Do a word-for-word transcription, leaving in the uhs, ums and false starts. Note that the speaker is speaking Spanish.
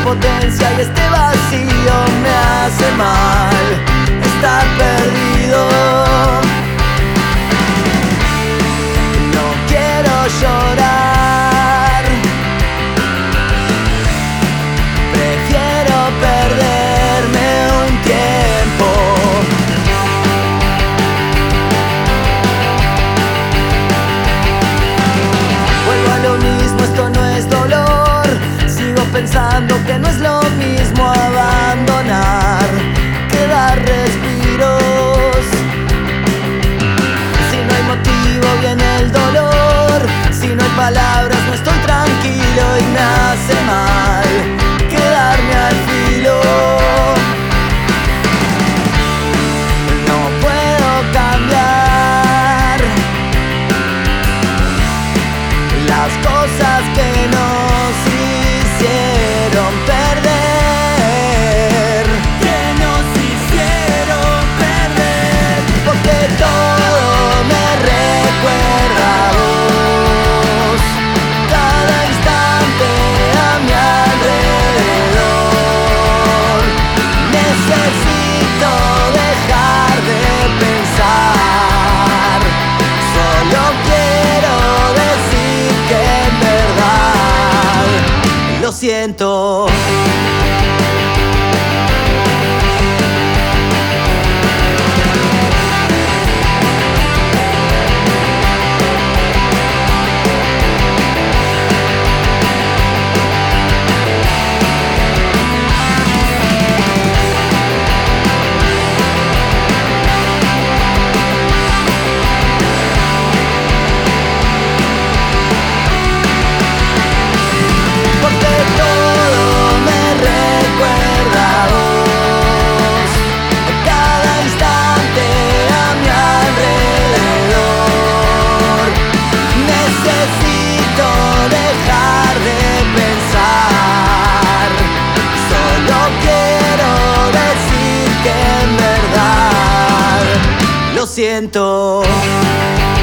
impotencia y este vacío me hace mal estar perdido. No quiero llorar, prefiero perderme un tiempo. Vuelvo a lo mismo, esto no es dolor. Sigo pensando que no es lo mismo abandonar que dar respiros. Si no hay motivo viene el dolor, si no hay palabras no estoy tranquilo y me hace mal quedarme al filo. No puedo cambiar las cosas que nos hicieron perder, que nos hicieron perder, porque todo me recuerda a vos, cada instante a mi alrededor. Necesito dejar de pensar, solo quiero decir que en verdad lo siento. Porque todo me recuerda a vos, cada instante a mi alrededor. Necesito dejar de pensar, solo quiero decir que en verdad lo siento.